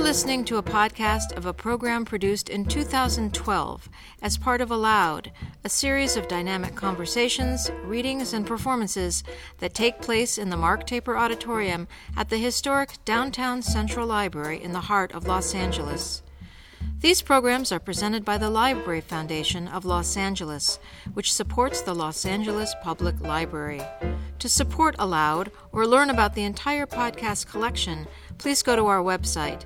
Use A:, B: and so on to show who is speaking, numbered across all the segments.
A: listening to a podcast of a program produced in 2012 as part of Aloud, a series of dynamic conversations, readings, and performances that take place in the Mark Taper Auditorium at the historic Downtown Central Library in the heart of Los Angeles. These programs are presented by the Library Foundation of Los Angeles, which supports the Los Angeles Public Library. To support Aloud or learn about the entire podcast collection, please go to our website,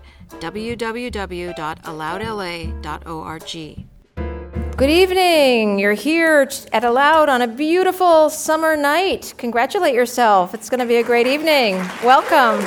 A: www.aloudla.org. Good evening. You're here at Aloud on a beautiful summer night. Congratulate yourself. It's going to be a great evening. Welcome.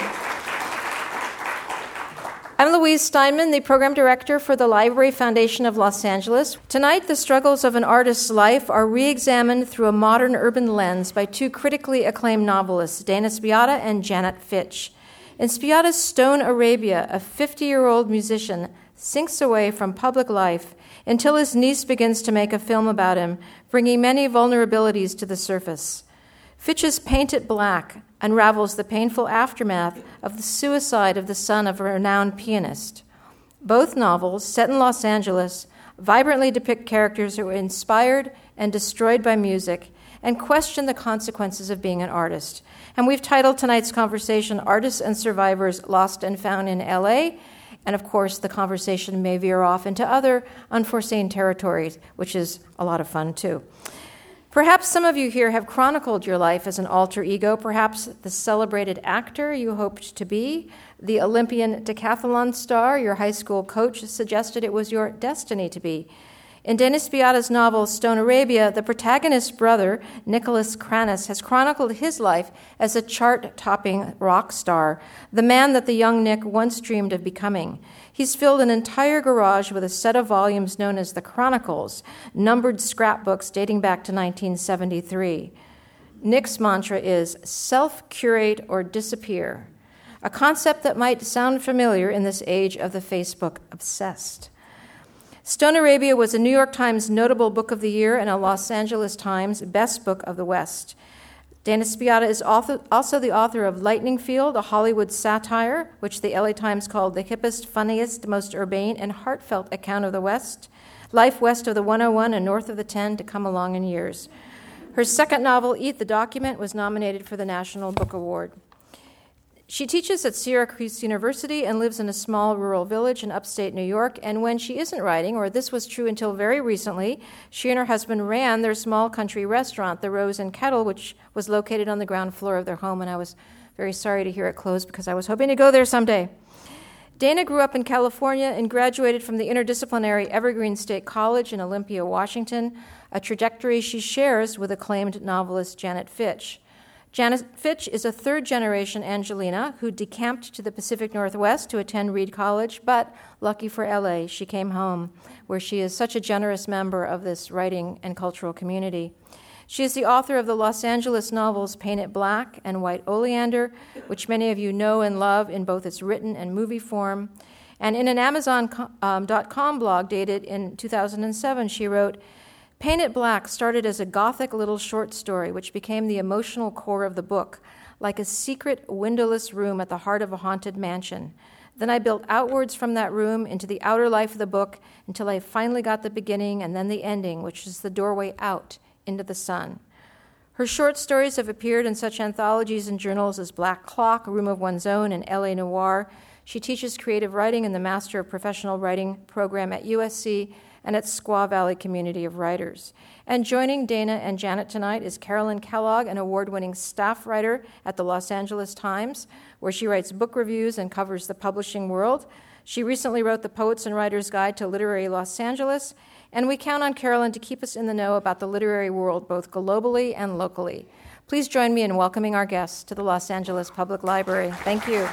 A: I'm Louise Steinman, the Program Director for the Library Foundation of Los Angeles. Tonight, the struggles of an artist's life are re-examined through a modern urban lens by two critically acclaimed novelists, Dana Spiotta and Janet Fitch. In Spiotta's Stone Arabia, a 50-year-old musician sinks away from public life until his niece begins to make a film about him, bringing many vulnerabilities to the surface. Fitch's Paint It Black unravels the painful aftermath of the suicide of the son of a renowned pianist. Both novels, set in Los Angeles, vibrantly depict characters who are inspired and destroyed by music and question the consequences of being an artist. And we've titled tonight's conversation, Artists and Survivors Lost and Found in L.A., and of course, the conversation may veer off into other unforeseen territories, which is a lot of fun too. Perhaps some of you here have chronicled your life as an alter ego, perhaps the celebrated actor you hoped to be, the Olympian decathlon star your high school coach suggested it was your destiny to be. In Dana Spiotta's novel Stone Arabia, the protagonist's brother, Nicholas Kranis, has chronicled his life as a chart-topping rock star, the man that the young Nick once dreamed of becoming. He's filled an entire garage with a set of volumes known as the Chronicles, numbered scrapbooks dating back to 1973. Nick's mantra is self-curate or disappear, a concept that might sound familiar in this age of the Facebook obsessed. Stone Arabia was a New York Times Notable Book of the Year and a Los Angeles Times Best Book of the West. Dana Spiotta is also the author of Lightning Field, a Hollywood satire, which the LA Times called the hippest, funniest, most urbane, and heartfelt account of the West, life west of the 101 and north of the 10 to come along in years. Her second novel, Eat the Document, was nominated for the National Book Award. She teaches at Syracuse University and lives in a small rural village in upstate New York, and when she isn't writing, or this was true until very recently, she and her husband ran their small country restaurant, the Rose and Kettle, which was located on the ground floor of their home, and I was very sorry to hear it close because I was hoping to go there someday. Dana grew up in California and graduated from the interdisciplinary Evergreen State College in Olympia, Washington, a trajectory she shares with acclaimed novelist Janet Fitch. Janet Fitch is a third-generation Angelina who decamped to the Pacific Northwest to attend Reed College, but lucky for LA, she came home, where she is such a generous member of this writing and cultural community. She is the author of the Los Angeles novels Paint It Black and White Oleander, which many of you know and love in both its written and movie form. And in an Amazon.com blog dated in 2007, she wrote, Paint It Black started as a gothic little short story which became the emotional core of the book, like a secret windowless room at the heart of a haunted mansion. Then I built outwards from that room into the outer life of the book until I finally got the beginning and then the ending, which is the doorway out into the sun. Her short stories have appeared in such anthologies and journals as Black Clock, Room of One's Own, and L.A. Noir. She teaches creative writing in the Master of Professional Writing program at USC and at Squaw Valley Community of Writers. And joining Dana and Janet tonight is Carolyn Kellogg, an award-winning staff writer at the Los Angeles Times, where she writes book reviews and covers the publishing world. She recently wrote the Poets and Writers Guide to Literary Los Angeles, and we count on Carolyn to keep us in the know about the literary world, both globally and locally. Please join me in welcoming our guests to the Los Angeles Public Library. Thank you.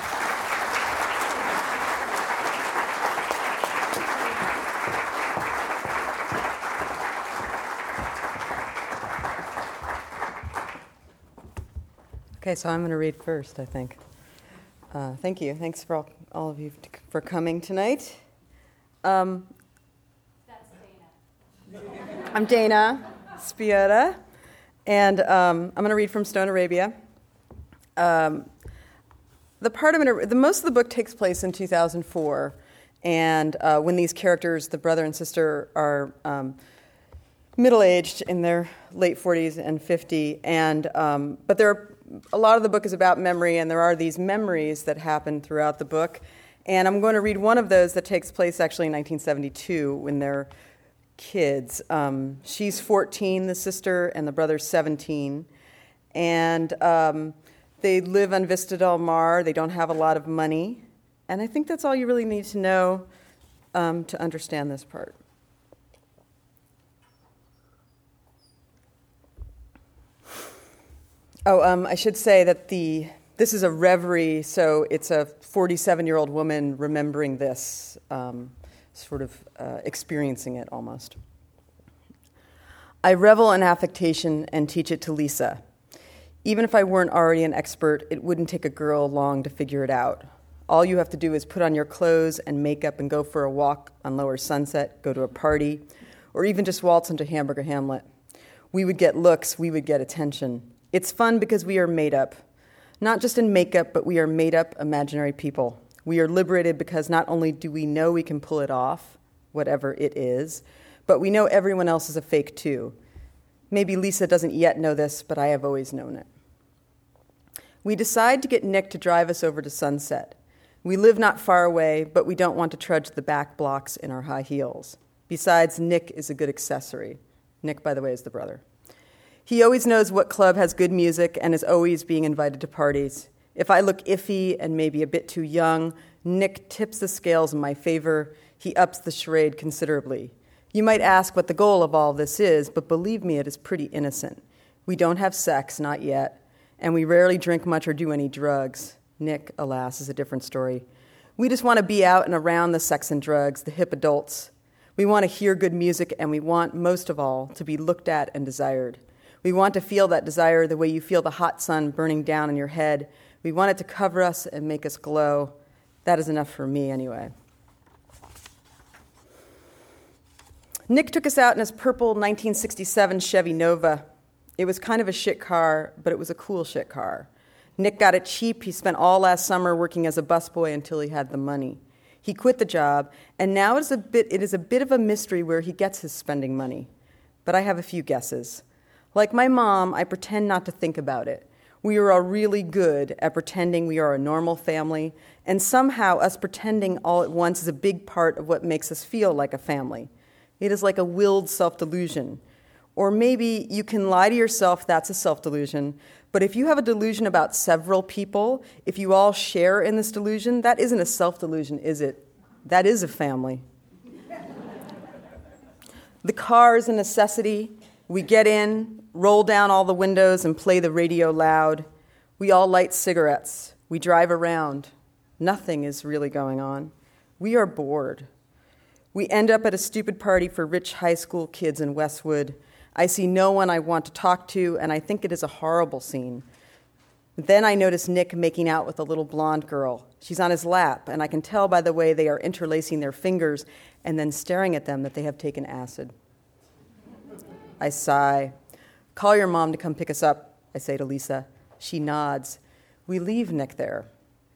B: Okay, so I'm going to read first, I think. Thank you. Thanks for all of you for coming tonight.
C: That's Dana.
B: I'm Dana Spiotta, and I'm going to read from Stone Arabia. The most of the book takes place in 2004, and when these characters, the brother and sister, are middle-aged in their late 40s and 50, but a lot of the book is about memory, and there are these memories that happen throughout the book. And I'm going to read one of those that takes place actually in 1972 when they're kids. She's 14, the sister, and the brother's 17. And they live on Vista Del Mar. They don't have a lot of money. And I think that's all you really need to know to understand this part. I should say that this is a reverie, so it's a 47-year-old woman remembering this, experiencing it almost. I revel in affectation and teach it to Lisa. Even if I weren't already an expert, it wouldn't take a girl long to figure it out. All you have to do is put on your clothes and makeup and go for a walk on Lower Sunset, go to a party, or even just waltz into Hamburger Hamlet. We would get looks, we would get attention. It's fun because we are made up. Not just in makeup, but we are made up imaginary people. We are liberated because not only do we know we can pull it off, whatever it is, but we know everyone else is a fake too. Maybe Lisa doesn't yet know this, but I have always known it. We decide to get Nick to drive us over to Sunset. We live not far away, but we don't want to trudge the back blocks in our high heels. Besides, Nick is a good accessory. Nick, by the way, is the brother. He always knows what club has good music and is always being invited to parties. If I look iffy and maybe a bit too young, Nick tips the scales in my favor. He ups the charade considerably. You might ask what the goal of all this is, but believe me, it is pretty innocent. We don't have sex, not yet, and we rarely drink much or do any drugs. Nick, alas, is a different story. We just want to be out and around the sex and drugs, the hip adults. We want to hear good music, and we want, most of all, to be looked at and desired. We want to feel that desire the way you feel the hot sun burning down on your head. We want it to cover us and make us glow. That is enough for me, anyway. Nick took us out in his purple 1967 Chevy Nova. It was kind of a shit car, but it was a cool shit car. Nick got it cheap. He spent all last summer working as a busboy until he had the money. He quit the job, and now it is a bit of a mystery where he gets his spending money. But I have a few guesses. Like my mom, I pretend not to think about it. We are all really good at pretending we are a normal family, and somehow us pretending all at once is a big part of what makes us feel like a family. It is like a willed self-delusion. Or maybe you can lie to yourself, that's a self-delusion, but if you have a delusion about several people, if you all share in this delusion, that isn't a self-delusion, is it? That is a family. The car is a necessity. We get in, roll down all the windows, and play the radio loud. We all light cigarettes. We drive around. Nothing is really going on. We are bored. We end up at a stupid party for rich high school kids in Westwood. I see no one I want to talk to, and I think it is a horrible scene. Then I notice Nick making out with a little blonde girl. She's on his lap, and I can tell by the way they are interlacing their fingers and then staring at them that they have taken acid. I sigh. Call your mom to come pick us up, I say to Lisa. She nods. We leave Nick there.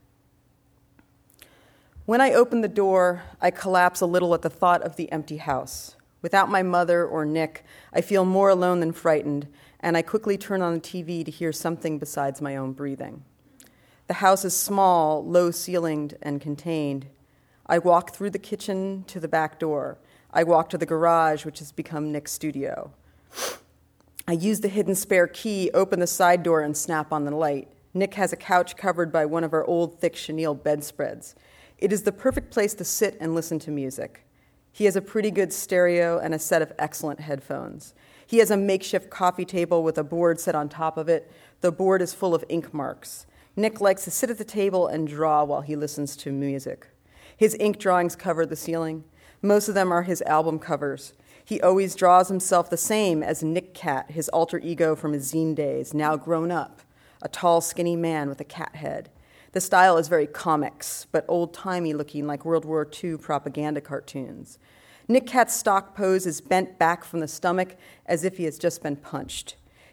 B: When I open the door, I collapse a little at the thought of the empty house. Without my mother or Nick, I feel more alone than frightened, and I quickly turn on the TV to hear something besides my own breathing. The house is small, low-ceilinged, and contained. I walk through the kitchen to the back door. I walk to the garage, which has become Nick's studio. I use the hidden spare key, open the side door, and snap on the light. Nick has a couch covered by one of our old, thick chenille bedspreads. It is the perfect place to sit and listen to music. He has a pretty good stereo and a set of excellent headphones. He has a makeshift coffee table with a board set on top of it. The board is full of ink marks. Nick likes to sit at the table and draw while he listens to music. His ink drawings cover the ceiling. Most of them are his album covers. He always draws himself the same as Nick Cat, his alter ego from his zine days, now grown up, a tall, skinny man with a cat head. The style is very comics, but old-timey looking like World War II propaganda cartoons. Nick Cat's stock pose is bent back from the stomach as if he has just been punched.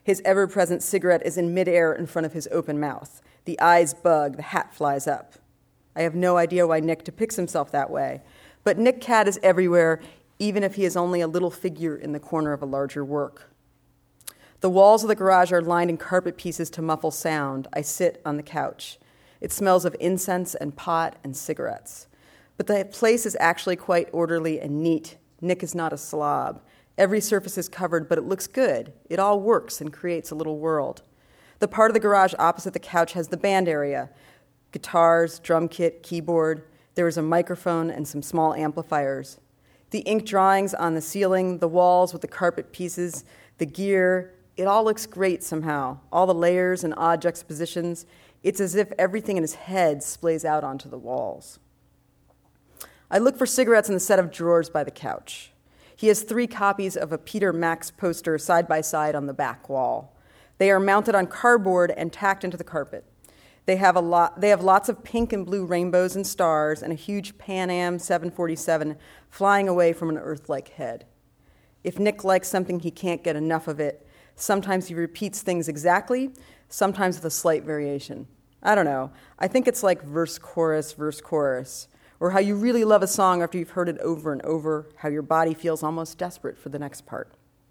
B: His ever-present cigarette is in midair in front of his open mouth. The eyes bug, the hat flies up. I have no idea why Nick depicts himself that way, but Nick Cat is everywhere, even if he is only a little figure in the corner of a larger work. The walls of the garage are lined in carpet pieces to muffle sound. I sit on the couch. It smells of incense and pot and cigarettes. But the place is actually quite orderly and neat. Nick is not a slob. Every surface is covered, but it looks good. It all works and creates a little world. The part of the garage opposite the couch has the band area. Guitars, drum kit, keyboard. There is a microphone and some small amplifiers. The ink drawings on the ceiling, the walls with the carpet pieces, the gear, it all looks great somehow. All the layers and odd juxtapositions. It's as if everything in his head splays out onto the walls. I look for cigarettes in the set of drawers by the couch. He has 3 copies of a Peter Max poster side by side on the back wall. They are mounted on cardboard and tacked into the carpet. They have lots of pink and blue rainbows and stars and a huge Pan Am 747 flying away from an Earth-like head. If Nick likes something, he can't get enough of it. Sometimes he repeats things exactly, sometimes with a slight variation. I don't know. I think it's like verse, chorus, or how you really love a song after you've heard it over and over, how your body feels almost desperate for the next part.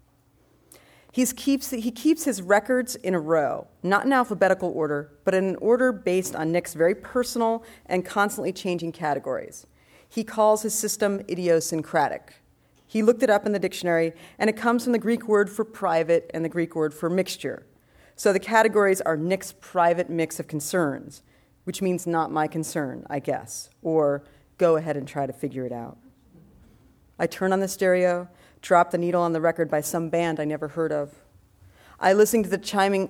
B: He keeps his records in a row, not in alphabetical order, but in an order based on Nick's very personal and constantly changing categories. He calls his system idiosyncratic. He looked it up in the dictionary, and it comes from the Greek word for private and the Greek word for mixture. So the categories are Nick's private mix of concerns, which means not my concern, I guess, or go ahead and try to figure it out. I turn on the stereo, drop the needle on the record by some band I never heard of. I listen to the chiming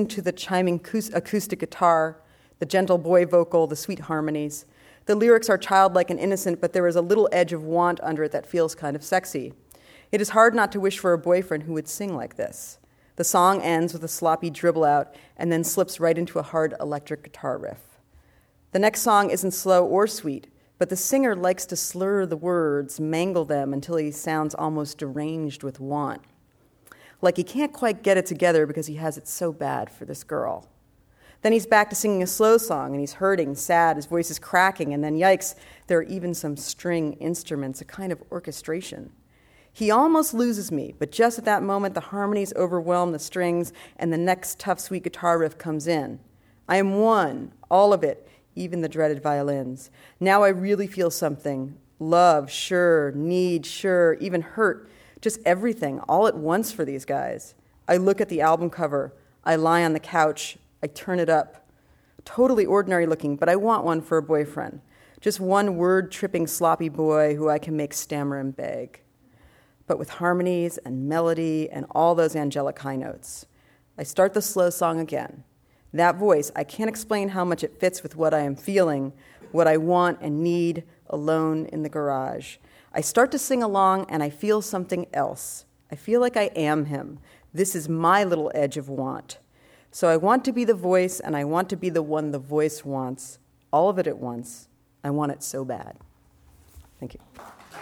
B: acoustic guitar, the gentle boy vocal, the sweet harmonies. The lyrics are childlike and innocent, but there is a little edge of want under it that feels kind of sexy. It is hard not to wish for a boyfriend who would sing like this. The song ends with a sloppy dribble out and then slips right into a hard electric guitar riff. The next song isn't slow or sweet, but the singer likes to slur the words, mangle them until he sounds almost deranged with want. Like he can't quite get it together because he has it so bad for this girl. Then he's back to singing a slow song, and he's hurting, sad, his voice is cracking, and then, yikes, there are even some string instruments, a kind of orchestration. He almost loses me, but just at that moment, the harmonies overwhelm the strings, and the next tough, sweet guitar riff comes in. I am one, all of it, even the dreaded violins. Now I really feel something. Love, sure. Need, sure. Even hurt. Just everything, all at once for these guys. I look at the album cover. I lie on the couch. I turn it up. Totally ordinary looking, but I want one for a boyfriend. Just one word-tripping sloppy boy who I can make stammer and beg. But with harmonies and melody and all those angelic high notes. I start the slow song again. That voice, I can't explain how much it fits with what I am feeling, what I want and need alone in the garage. I start to sing along and I feel something else. I feel like I am him. This is my little edge of want. So I want to be the voice, and I want to be the one the voice wants. All of it at once. I want it so bad. Thank you.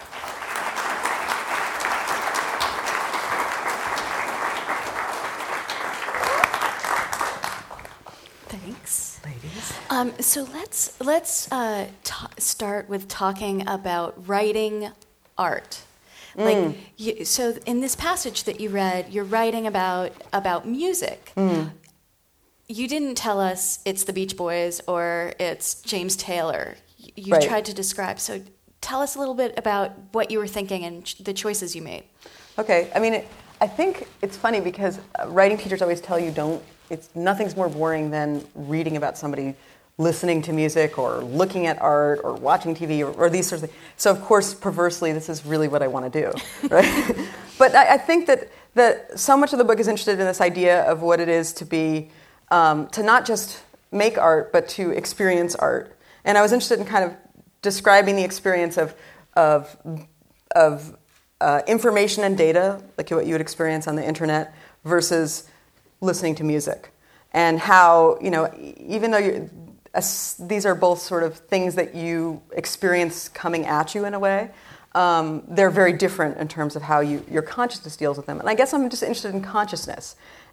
C: Thanks,
B: ladies.
C: So let's start with talking about writing art. So in this passage that you read, you're writing about music. You didn't tell us it's the Beach Boys or it's James Taylor. You
B: Right.
C: tried to describe. So tell us a little bit about what you were thinking and the choices you made.
B: Okay, I mean, I think it's funny because writing teachers always tell you nothing's more boring than reading about somebody listening to music or looking at art or watching TV or these sorts of things. So of course, perversely, this is really what I want to do, right? But I think that so much of the book is interested in this idea of what it is to be, to not just make art, but to experience art. And I was interested in kind of describing the experience of information and data, like what you would experience on the internet, versus listening to music. And how, even though these are both sort of things that you experience coming at you in a way, they're very different in terms of how your consciousness deals with them. And I guess I'm just interested in consciousness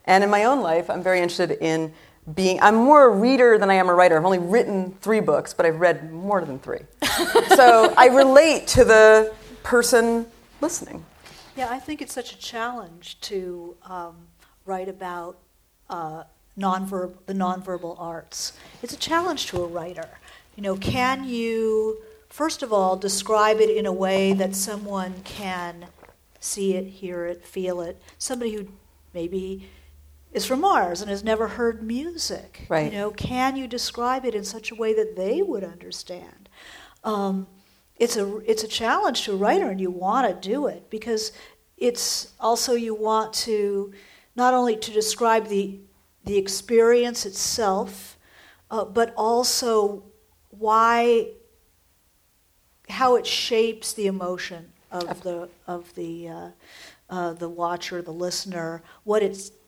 B: And in my own life, I'm very interested in I'm more a reader than I am a writer. I've only written 3 books, but I've read more than 3. So I relate to the person listening.
D: Yeah, I think it's such a challenge to write about the nonverbal arts. It's a challenge to a writer. Can you, first of all, describe it in a way that someone can see it, hear it, feel it? Somebody who maybe is from Mars and has never heard music.
B: Right.
D: Can you describe it in such a way that they would understand? It's a challenge to a writer, and you want to do it because it's also you want to not only to describe the experience itself, but also how it shapes the emotion of the watcher, the listener, what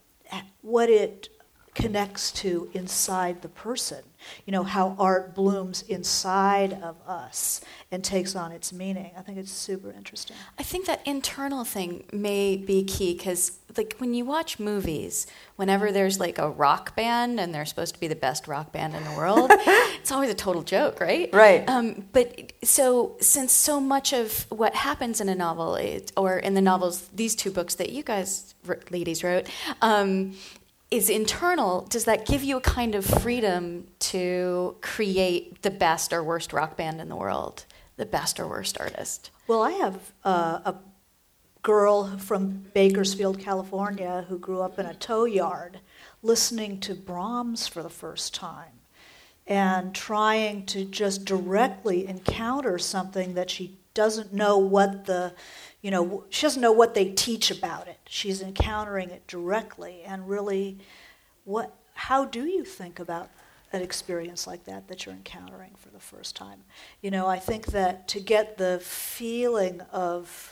D: it connects to inside the person. How art blooms inside of us and takes on its meaning. I think it's super interesting.
C: I think that internal thing may be key because, when you watch movies, whenever there's a rock band and they're supposed to be the best rock band in the world, it's always a total joke, right?
B: Right.
C: But since so much of what happens in a novel, or in the novels, these 2 books that you guys, ladies, wrote, is internal, does that give you a kind of freedom to create the best or worst rock band in the world, the best or worst artist?
D: Well, I have a girl from Bakersfield, California, who grew up in a tow yard listening to Brahms for the first time and trying to just directly encounter something that she doesn't know she doesn't know what they teach about it. She's encountering it directly, and really, how do you think about an experience like that you're encountering for the first time? I think that to get the feeling of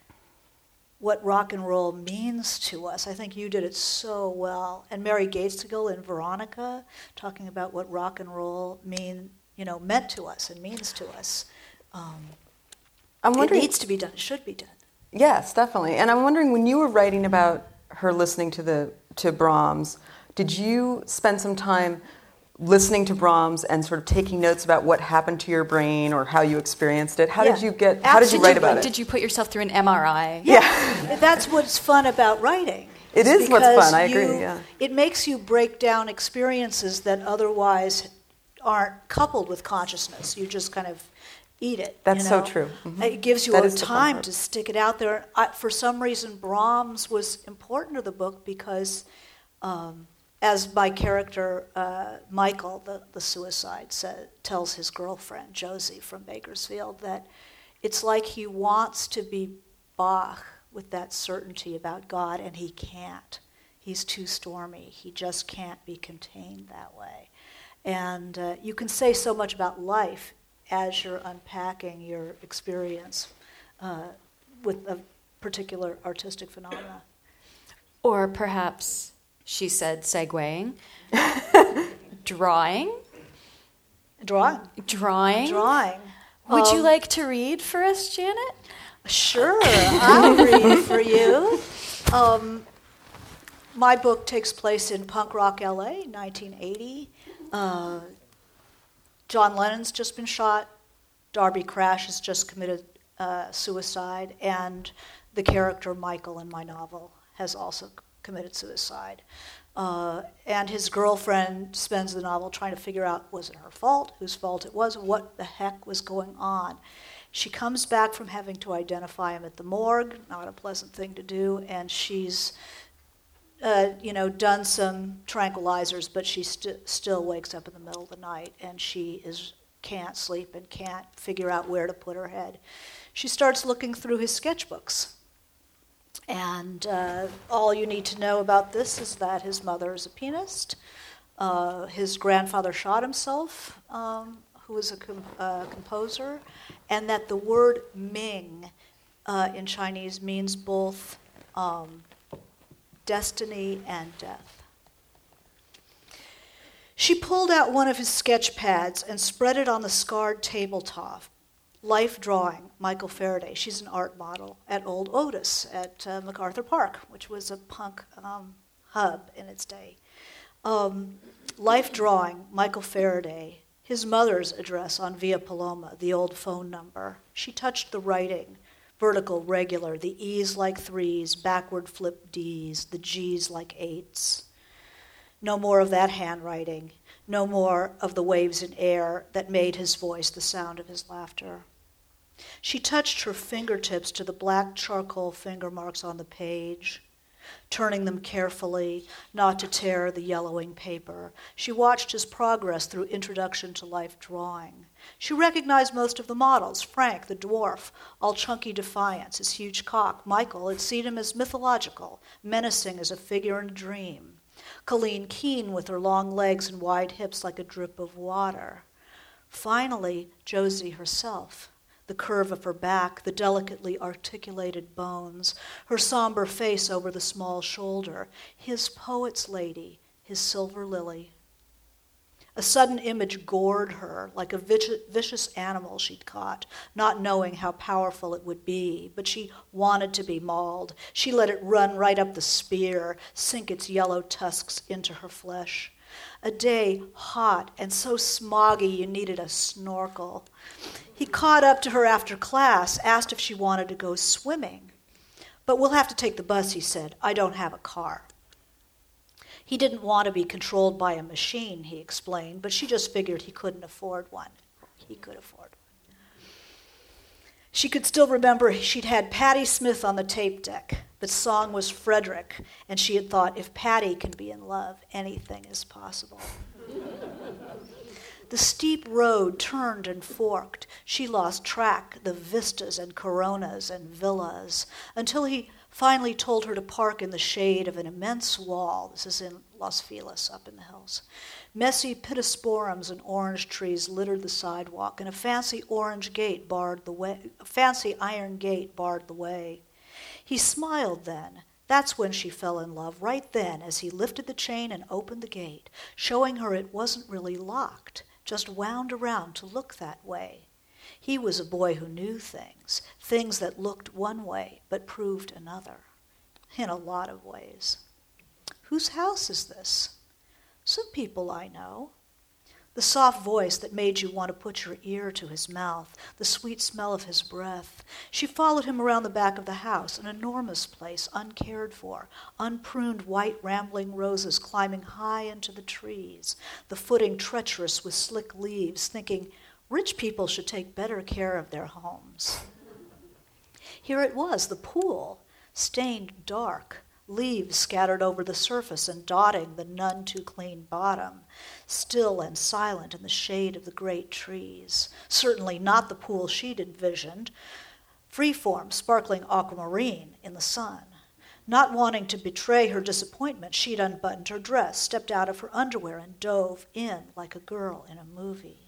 D: what rock and roll means to us, I think you did it so well. And Mary Gaitskell in Veronica, talking about what rock and roll meant to us and means to us.
B: I'm wondering,
D: it needs to be done. It should be done.
B: Yes, definitely. And I'm wondering, when you were writing about her listening to Brahms, did you spend some time listening to Brahms and sort of taking notes about what happened to your brain or how you experienced it? How did you write about it?
C: Did you put yourself through an MRI?
D: Yeah. That's what's fun about writing.
B: It is what's fun, I agree, yeah.
D: It makes you break down experiences that otherwise aren't coupled with consciousness. You just kind of eat it.
B: That's so true. Mm-hmm.
D: It gives you a time to stick it out there. For some reason, Brahms was important to the book because, as my character, Michael, the suicide, tells his girlfriend, Josie from Bakersfield, that it's like he wants to be Bach with that certainty about God, and he can't. He's too stormy. He just can't be contained that way. And you can say so much about life as you're unpacking your experience with a particular artistic phenomena.
C: Or perhaps, she said, segueing, drawing. Would you like to read for us, Janet?
D: Sure, I'll read for you. My book takes place in punk rock LA, 1980. John Lennon's just been shot. Darby Crash has just committed suicide. And the character Michael in my novel has also committed suicide. And his girlfriend spends the novel trying to figure out, was it her fault, whose fault it was, what the heck was going on. She comes back from having to identify him at the morgue, not a pleasant thing to do, and she's done some tranquilizers, but she still wakes up in the middle of the night, and she can't sleep and can't figure out where to put her head. She starts looking through his sketchbooks, and all you need to know about this is that his mother is a pianist, his grandfather shot himself, who was a composer, and that the word Ming in Chinese means both destiny and death. She pulled out one of his sketch pads and spread it on the scarred tabletop. Life drawing, Michael Faraday. She's an art model at Old Otis at MacArthur Park, which was a punk hub in its day. Life Drawing, Michael Faraday, his mother's address on Via Paloma, the old phone number. She touched the writing, vertical, regular, the E's like threes, backward flip D's, the G's like eights. No more of that handwriting, no more of the waves in air that made his voice the sound of his laughter. She touched her fingertips to the black charcoal finger marks on the page, turning them carefully, not to tear the yellowing paper. She watched his progress through Introduction to Life Drawing. She recognized most of the models: Frank, the dwarf, all chunky defiance, his huge cock. Michael had seen him as mythological, menacing as a figure in a dream. Colleen Keene with her long legs and wide hips like a drip of water. Finally, Josie herself. The curve of her back, the delicately articulated bones, her somber face over the small shoulder, his poet's lady, his silver lily. A sudden image gored her like a vicious animal she'd caught, not knowing how powerful it would be, but she wanted to be mauled. She let it run right up the spear, sink its yellow tusks into her flesh. A day hot and so smoggy you needed a snorkel. He caught up to her after class, asked if she wanted to go swimming. "But we'll have to take the bus," he said. "I don't have a car." He didn't want to be controlled by a machine, he explained, but she just figured he couldn't afford one. He could afford one. She could still remember she'd had Patti Smith on the tape deck. The song was Frederick, and she had thought, if Patti can be in love, anything is possible. The steep road turned and forked. She lost track, the vistas and coronas and villas, until he finally told her to park in the shade of an immense wall. This is in Los Feliz, up in the hills. Messy pittosporums and orange trees littered the sidewalk, and a fancy iron gate barred the way. He smiled then. That's when she fell in love, right then, as he lifted the chain and opened the gate, showing her it wasn't really locked, just wound around to look that way. He was a boy who knew things that looked one way but proved another, in a lot of ways. "Whose house is this?" "Some people I know." The soft voice that made you want to put your ear to his mouth, the sweet smell of his breath. She followed him around the back of the house, an enormous place, uncared for, unpruned white rambling roses climbing high into the trees, the footing treacherous with slick leaves, thinking, rich people should take better care of their homes. Here it was, the pool, stained dark, leaves scattered over the surface and dotting the none too clean bottom, still and silent in the shade of the great trees. Certainly not the pool she'd envisioned, freeform, sparkling aquamarine in the sun. Not wanting to betray her disappointment, she'd unbuttoned her dress, stepped out of her underwear, and dove in like a girl in a movie.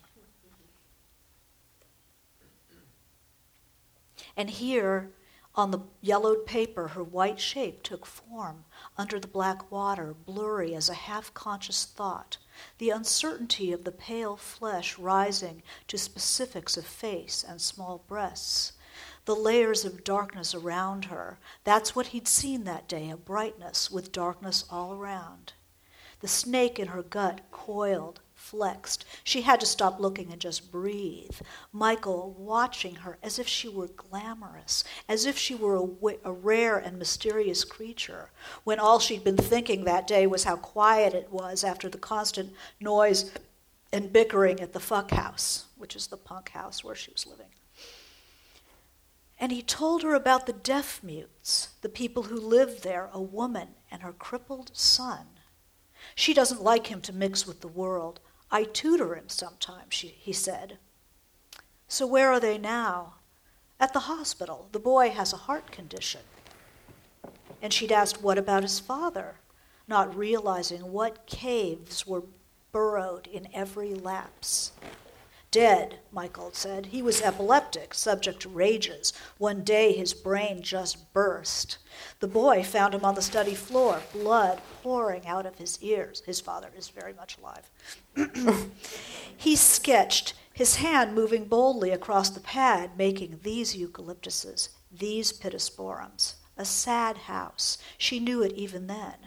D: And here, on the yellowed paper, her white shape took form under the black water, blurry as a half-conscious thought, the uncertainty of the pale flesh rising to specifics of face and small breasts, the layers of darkness around her. That's what he'd seen that day, a brightness with darkness all around. The snake in her gut coiled, flexed. She had to stop looking and just breathe. Michael watching her as if she were glamorous, as if she were a rare and mysterious creature, when all she'd been thinking that day was how quiet it was after the constant noise and bickering at the fuck house, which is the punk house where she was living. And he told her about the deaf mutes, the people who lived there, a woman and her crippled son. She doesn't like him to mix with the world. I tutor him sometimes, he said. So where are they now? At the hospital. The boy has a heart condition. And she'd asked, what about his father? Not realizing what caves were burrowed in every lapse. Dead, Michael said. He was epileptic, subject to rages. One day his brain just burst. The boy found him on the study floor, blood pouring out of his ears. His father is very much alive. He sketched, his hand moving boldly across the pad, making these eucalyptuses, these pittosporums. A sad house. She knew it even then.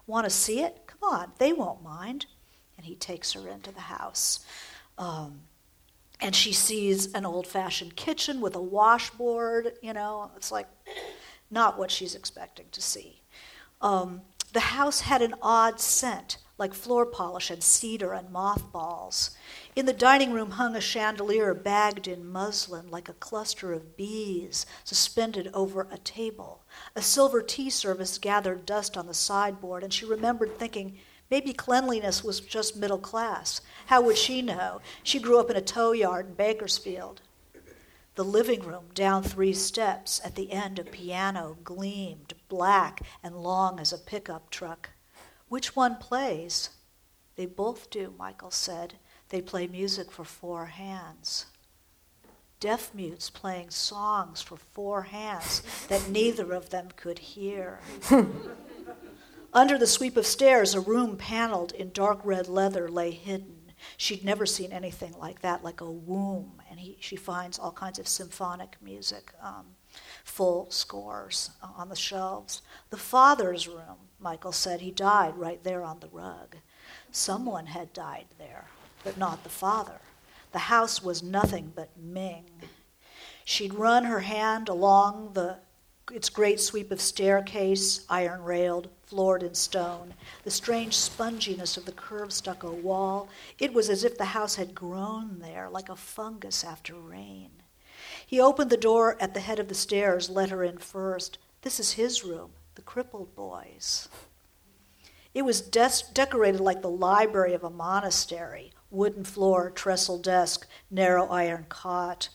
D: Want to see it? Come on, they won't mind. And he takes her into the house. And she sees an old-fashioned kitchen with a washboard, It's like not what she's expecting to see. The house had an odd scent, like floor polish and cedar and mothballs. In the dining room hung a chandelier bagged in muslin like a cluster of bees suspended over a table. A silver tea service gathered dust on the sideboard, and she remembered thinking, maybe cleanliness was just middle class. How would she know? She grew up in a tow yard in Bakersfield. The living room, down 3 steps, at the end a piano gleamed, black and long as a pickup truck. Which one plays? They both do, Michael said. They play music for 4 hands. Deaf mutes playing songs for 4 hands that neither of them could hear. Under the sweep of stairs, a room paneled in dark red leather lay hidden. She'd never seen anything like that, like a womb. And she finds all kinds of symphonic music, full scores on the shelves. The father's room, Michael said. He died right there on the rug. Someone had died there, but not the father. The house was nothing but Ming. She'd run her hand along its great sweep of staircase, iron-railed, floored in stone, the strange sponginess of the curved stucco wall. It was as if the house had grown there, like a fungus after rain. He opened the door at the head of the stairs, let her in first. This is his room, the crippled boy's. It was decorated like the library of a monastery, wooden floor, trestle desk, narrow iron cot.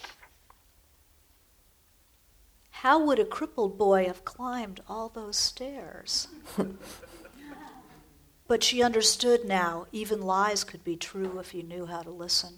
D: How would a crippled boy have climbed all those stairs? But she understood now, even lies could be true if you knew how to listen.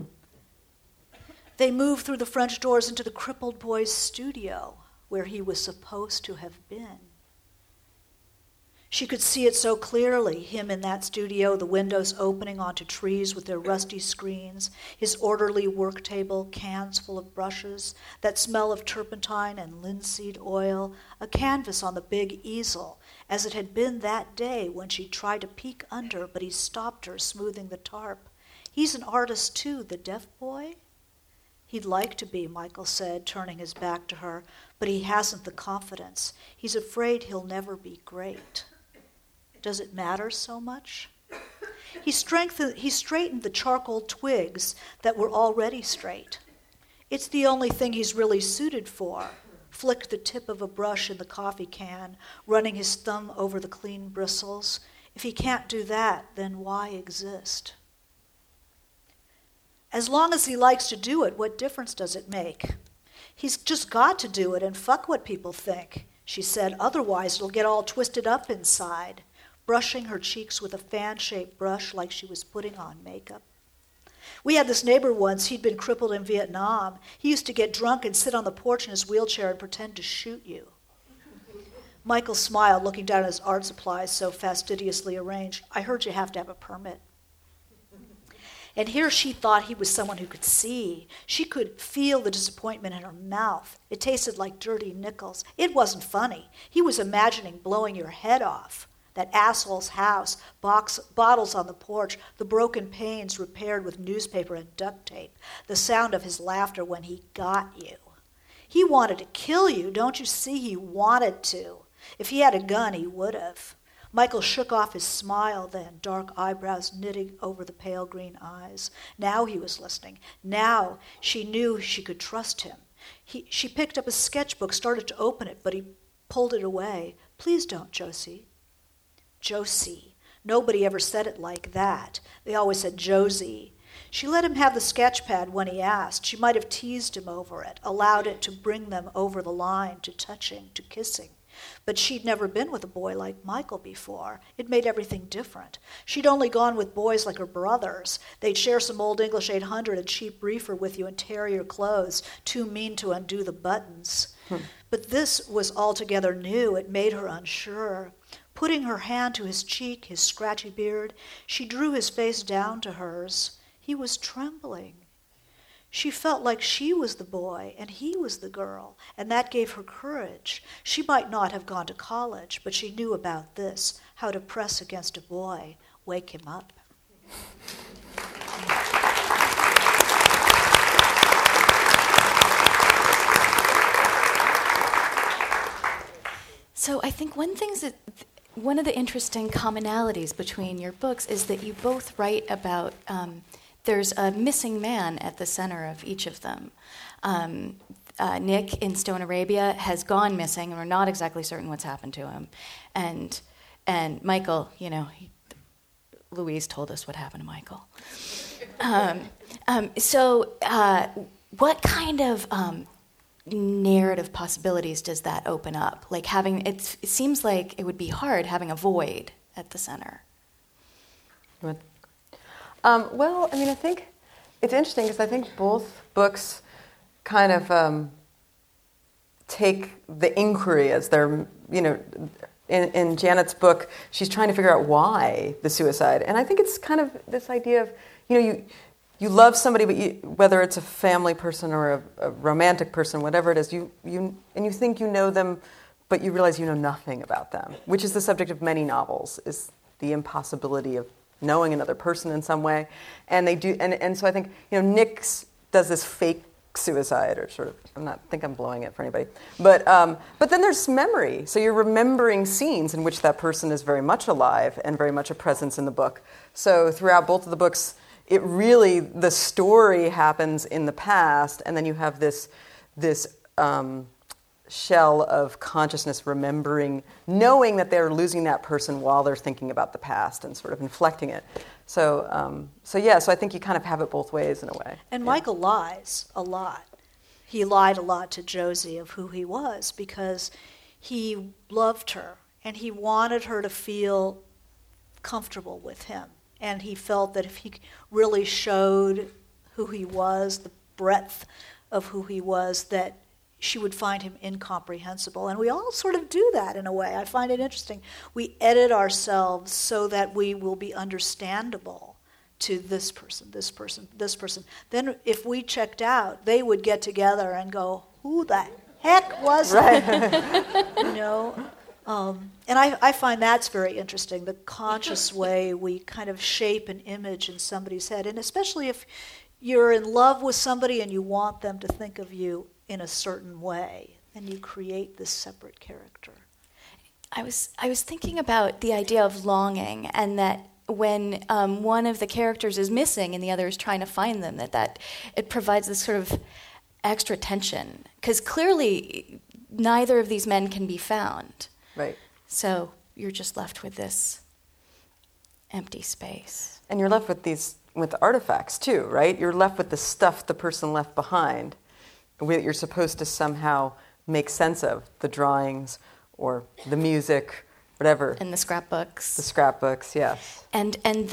D: They moved through the French doors into the crippled boy's studio, where he was supposed to have been. She could see it so clearly, him in that studio, the windows opening onto trees with their rusty screens, his orderly work table, cans full of brushes, that smell of turpentine and linseed oil, a canvas on the big easel, as it had been that day when she tried to peek under, but he stopped her, smoothing the tarp. He's an artist too, the deaf boy? He'd like to be, Michael said, turning his back to her, but he hasn't the confidence. He's afraid he'll never be great. Does it matter so much? He straightened the charcoal twigs that were already straight. It's the only thing he's really suited for. Flicked the tip of a brush in the coffee can, running his thumb over the clean bristles. If he can't do that, then why exist? As long as he likes to do it, what difference does it make? He's just got to do it and fuck what people think, she said. Otherwise, it'll get all twisted up inside, brushing her cheeks with a fan-shaped brush like she was putting on makeup. We had this neighbor once. He'd been crippled in Vietnam. He used to get drunk and sit on the porch in his wheelchair and pretend to shoot you. Michael smiled, looking down at his art supplies so fastidiously arranged. I heard you have to have a permit. And here she thought he was someone who could see. She could feel the disappointment in her mouth. It tasted like dirty nickels. It wasn't funny. He was imagining blowing your head off. That asshole's house, bottles on the porch, the broken panes repaired with newspaper and duct tape, the sound of his laughter when he got you. He wanted to kill you, don't you see? He wanted to. If he had a gun, he would have. Michael shook off his smile then, dark eyebrows knitting over the pale green eyes. Now he was listening. Now she knew she could trust him. She picked up a sketchbook, started to open it, but he pulled it away. Please don't, Josie. Josie. Nobody ever said it like that. They always said Josie. She let him have the sketch pad when he asked. She might have teased him over it, allowed it to bring them over the line to touching, to kissing. But she'd never been with a boy like Michael before. It made everything different. She'd only gone with boys like her brothers. They'd share some old English 800 and cheap reefer with you and tear your clothes, too mean to undo the buttons. But this was altogether new. It made her unsure. Putting her hand to his cheek, his scratchy beard, she drew his face down to hers. He was trembling. She felt like she was the boy and he was the girl, and that gave her courage. She might not have gone to college, but she knew about this, how to press against a boy, wake him up.
C: So I think one of the interesting commonalities between your books is that you both write about there's a missing man at the center of each of them. Nick in Stone Arabia has gone missing, and we're not exactly certain what's happened to him. And Michael, Louise told us what happened to Michael. So what kind of narrative possibilities does that open up? Like it seems like it would be hard having a void at the center.
B: Well, I mean, I think it's interesting because I think both books kind of take the inquiry as their, in Janet's book, she's trying to figure out why the suicide. And I think it's kind of this idea of, you love somebody, but whether it's a family person or a romantic person, whatever it is, you think you know them, but you realize you know nothing about them, which is the subject of many novels, is the impossibility of knowing another person in some way. And they do, and so I think, Nick does this fake suicide, or sort of, I'm blowing it for anybody. But then there's memory. So you're remembering scenes in which that person is very much alive and very much a presence in the book. So throughout both of the books, the story happens in the past, and then you have this shell of consciousness remembering, knowing that they're losing that person while they're thinking about the past and sort of inflecting it. So I think you kind of have it both ways in a way.
D: And Michael lies a lot. He lied a lot to Josie of who he was because he loved her and he wanted her to feel comfortable with him. And he felt that if he really showed who he was, the breadth of who he was, that she would find him incomprehensible. And we all sort of do that in a way. I find it interesting. We edit ourselves so that we will be understandable to this person, this person, this person. Then if we checked out, they would get together and go, who the heck was it? And I find that's very interesting, the conscious way we kind of shape an image in somebody's head. And especially if you're in love with somebody and you want them to think of you in a certain way, and you create this separate character.
C: I was thinking about the idea of longing, and that when one of the characters is missing and the other is trying to find them, that it provides this sort of extra tension, because clearly neither of these men can be found.
B: Right.
C: So you're just left with this empty space.
B: And you're left with artifacts too, right? You're left with the stuff the person left behind, that you're supposed to somehow make sense of, the drawings or the music, whatever.
C: And the scrapbooks.
B: The scrapbooks, yes.
C: And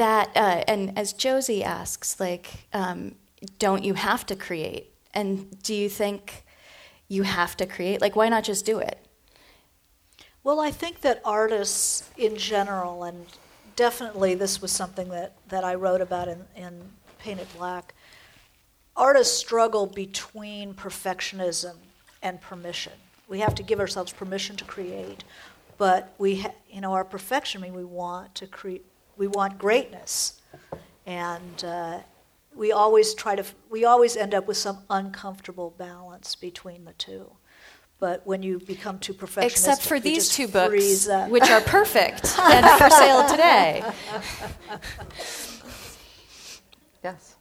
C: as Josie asks, don't you have to create? And do you think you have to create? Why not just do it?
D: Well, I think that artists in general, and definitely this was something that I wrote about in Painted Black, artists struggle between perfectionism and permission. We have to give ourselves permission to create, but our perfection, we want to create. We want greatness, and we always end up with some uncomfortable balance between the two. But when you become too perfectionistic,
C: except for these two books,
D: freeze
C: which are perfect and for sale today.
B: Yes.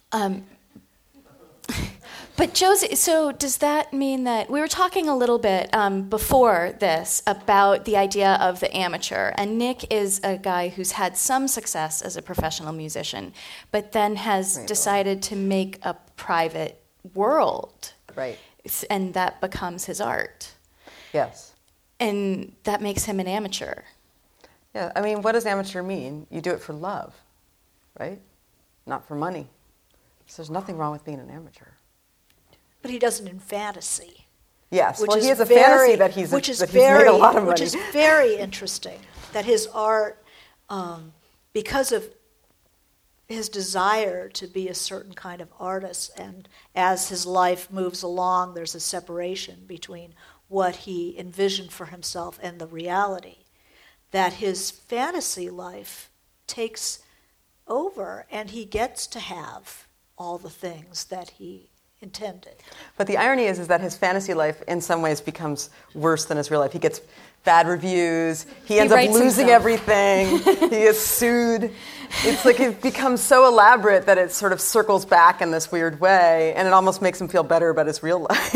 C: But Josie, so does that mean that we were talking a little bit before this about the idea of the amateur, and Nick is a guy who's had some success as a professional musician, but then has decided to make a private world.
B: Right.
C: And that becomes his art.
B: Yes.
C: And that makes him an amateur.
B: Yeah, I mean, what does amateur mean? You do it for love, right? Not for money. So there's nothing wrong with being an amateur.
D: But he does it in fantasy.
B: Yes, well, he has a fantasy that he's made a lot of money.
D: Which is very interesting, that his art, because of his desire to be a certain kind of artist. And as his life moves along, there's a separation between what he envisioned for himself and the reality. That his fantasy life takes over, and he gets to have all the things that he intended.
B: But the irony is that his fantasy life in some ways becomes worse than his real life. He gets bad reviews. He ends up losing everything. He gets sued. It's like it becomes so elaborate that it sort of circles back in this weird way, and it almost makes him feel better about his real life.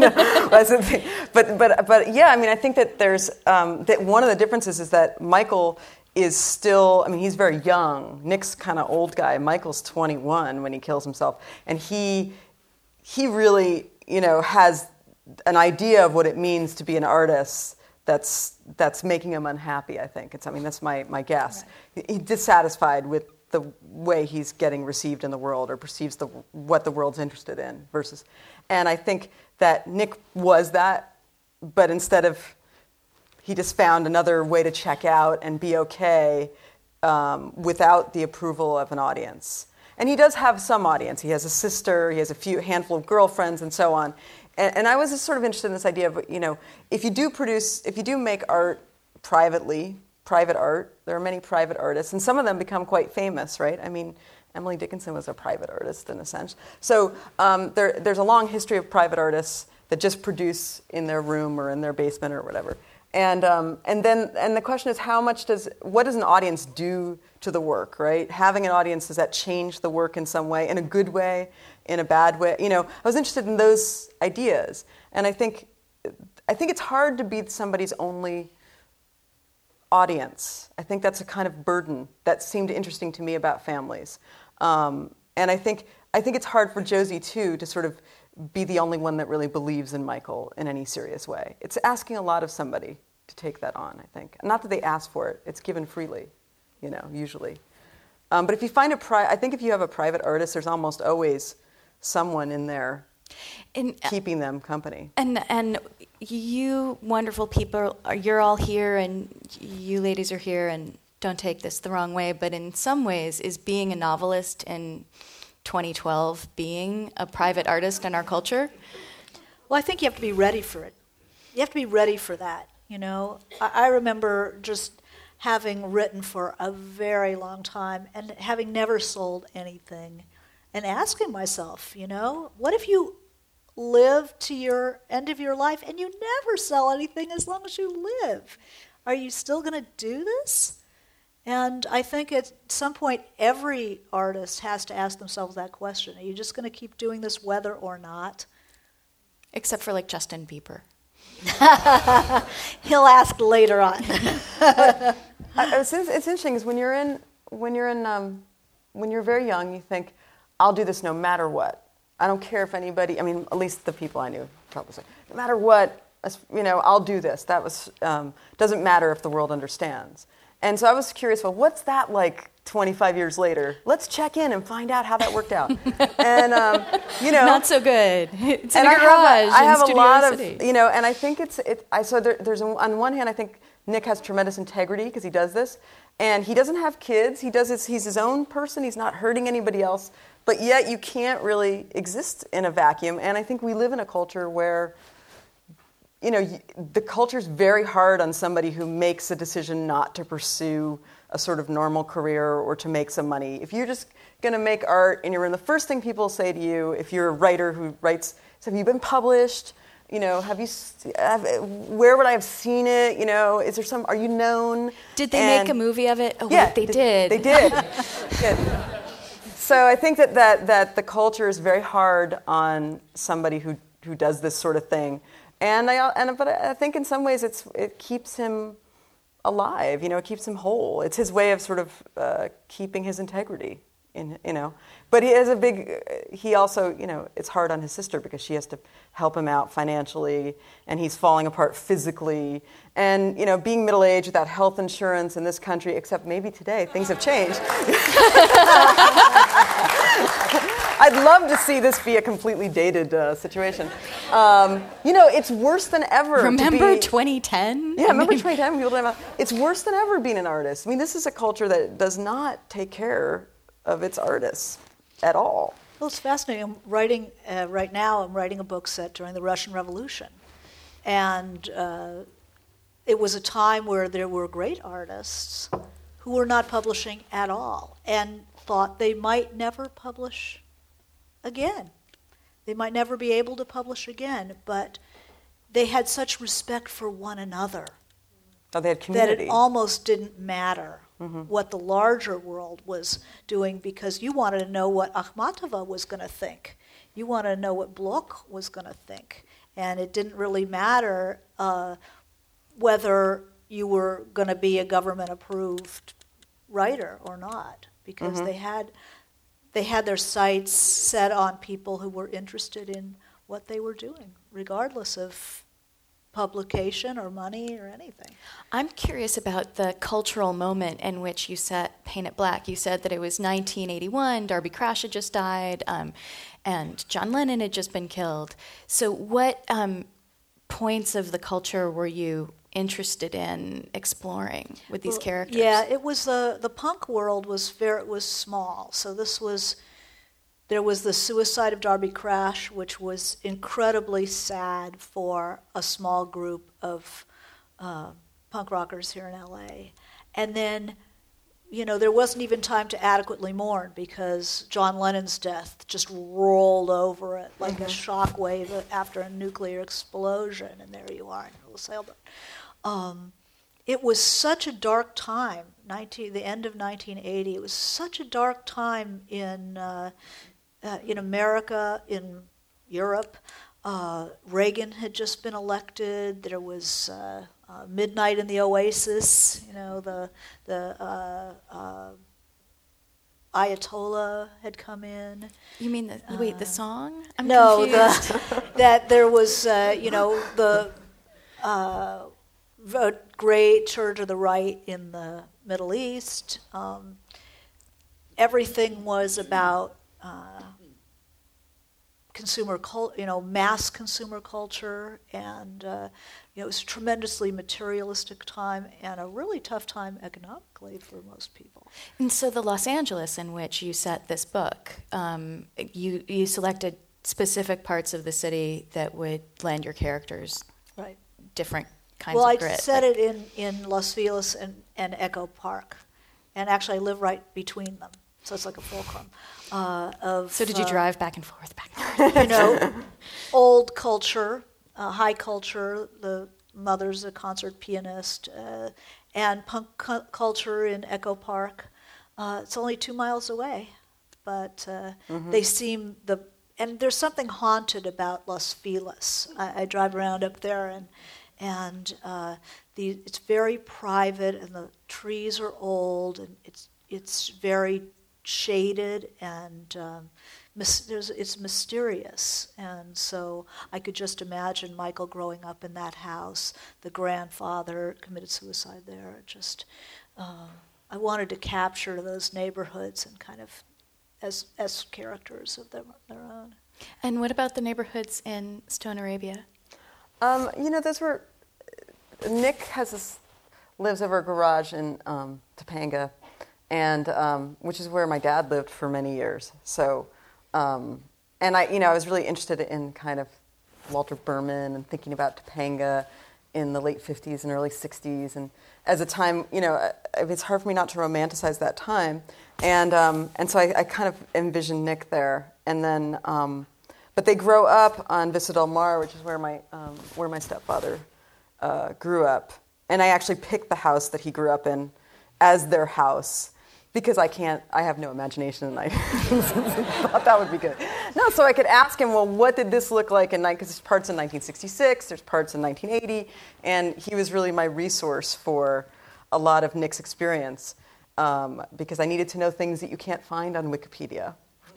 B: But yeah, I mean, I think that there's that one of the differences is that Michael is still, I mean, he's very young. Nick's kind of old guy. Michael's 21 when he kills himself, and he really, has an idea of what it means to be an artist that's making him unhappy, I think. That's my guess. Right. He's dissatisfied with the way he's getting received in the world or perceives what the world's interested in versus. And I think that Nick was that, but instead of, he just found another way to check out and be okay without the approval of an audience. And he does have some audience. He has a sister, he has a handful of girlfriends, and so on. And I was just sort of interested in this idea of, if you do make art privately, private art, there are many private artists, and some of them become quite famous, right? I mean, Emily Dickinson was a private artist in a sense. So there's a long history of private artists that just produce in their room or in their basement or whatever. And the question is, what does an audience do to the work, right? Having an audience, does that change the work in some way, in a good way, in a bad way? I was interested in those ideas, and I think it's hard to be somebody's only audience. I think that's a kind of burden that seemed interesting to me about families, and I think it's hard for Josie too to sort of be the only one that really believes in Michael in any serious way. It's asking a lot of somebody to take that on, I think. Not that they ask for it, it's given freely, usually. But if you find I think if you have a private artist, there's almost always someone in there keeping them company.
C: And you wonderful people, you're all here, and you ladies are here, and don't take this the wrong way, but in some ways, is being a novelist in 2012 being a private artist in our culture?
D: Well, I think you have to be ready for it. You have to be ready for that, I remember just having written for a very long time and having never sold anything and asking myself, what if you live to your end of your life and you never sell anything as long as you live? Are you still going to do this? And I think at some point every artist has to ask themselves that question. Are you just going to keep doing this whether or not?
C: Except for like Justin Bieber.
D: He'll ask later on.
B: It's interesting because when you're very young, you think, I'll do this no matter what. I don't care if anybody, at least the people I knew probably say, no matter what, I'll do this. That was doesn't matter if the world understands. And so I was curious, well, what's that like 25 years later? Let's check in and find out how that worked out. And,
C: Not so good. It's in
B: a
C: garage
B: I have
C: in
B: a lot
C: City.
B: of, and I think there's on one hand, I think Nick has tremendous integrity because he does this. And he doesn't have kids. He's his own person. He's not hurting anybody else. But yet you can't really exist in a vacuum. And I think we live in a culture where the culture's very hard on somebody who makes a decision not to pursue a sort of normal career or to make some money. If you're just going to make art and the first thing people say to you, if you're a writer who writes, have you been published? Where would I have seen it? Is there are you known?
C: Did they make a movie of it? Oh, yeah, wait, they did.
B: They did. Good. So I think that the culture is very hard on somebody who does this sort of thing. But I think in some ways it keeps him alive. It keeps him whole. It's his way of sort of keeping his integrity. But he has he also, it's hard on his sister because she has to help him out financially, and he's falling apart physically. And being middle-aged without health insurance in this country, except maybe today things have changed. I'd love to see this be a completely dated situation. It's worse than ever.
C: Remember 2010?
B: Yeah, remember 2010? It's worse than ever being an artist. This is a culture that does not take care of its artists at all.
D: Well, it's fascinating. I'm writing right now. I'm writing a book set during the Russian Revolution, and it was a time where there were great artists who were not publishing at all, and thought they might never publish again. They might never be able to publish again, but they had such respect for one another
B: Oh, they had community.
D: that it almost didn't matter what the larger world was doing, because you wanted to know what Akhmatova was going to think. You wanted to know what Bloch was going to think. And it didn't really matter whether you were going to be a government-approved writer or not, because they had their sights set on people who were interested in what they were doing, regardless of publication or money or anything.
C: I'm curious about the cultural moment in which you set Paint It Black. You said that it was 1981, Darby Crash had just died, and John Lennon had just been killed. So what points of the culture were you interested in exploring with these characters?
D: Yeah, it was the punk world was small. So there was the suicide of Darby Crash, which was incredibly sad for a small group of punk rockers here in LA. And then, there wasn't even time to adequately mourn, because John Lennon's death just rolled over it like a shockwave after a nuclear explosion, and there you are in a little sailboat. It was such a dark time, the end of 1980. It was such a dark time in America, in Europe. Reagan had just been elected. There was Midnight in the Oasis. The Ayatollah had come in.
C: You mean the song? I'm
D: no,
C: confused.
D: that there was the great Church of the Right in the Middle East. Everything was about mass consumer culture, and it was a tremendously materialistic time and a really tough time economically for most people.
C: And so the Los Angeles in which you set this book, you selected specific parts of the city that would lend your characters different kinds of grit.
D: Well, I set it in Los Feliz and Echo Park, and actually I live right between them. So it's like a fulcrum
C: So did you drive back and forth?
D: Old culture, high culture. The mother's a concert pianist, and punk culture in Echo Park. It's only 2 miles away, but they seem and there's something haunted about Los Feliz. I drive around up there, and it's very private, and the trees are old, and it's very shaded, and it's mysterious. And so I could just imagine Michael growing up in that house. The grandfather committed suicide there. I wanted to capture those neighborhoods and kind of as characters of their own.
C: And what about the neighborhoods in Stone Arabia?
B: Those were. Nick lives over a garage in Topanga, and which is where my dad lived for many years. So, and I was really interested in kind of Walter Berman and thinking about Topanga in the late 50s and early 60s, and as a time, it's hard for me not to romanticize that time, and so I kind of envisioned Nick there, and then, but they grow up on Vista Del Mar, which is where my stepfather grew up, and I actually picked the house that he grew up in as their house because I have no imagination, and I thought that would be good. No, so I could ask him, well, what did this look like? And because there's parts in 1966, there's parts in 1980, and he was really my resource for a lot of Nick's experience because I needed to know things that you can't find on Wikipedia.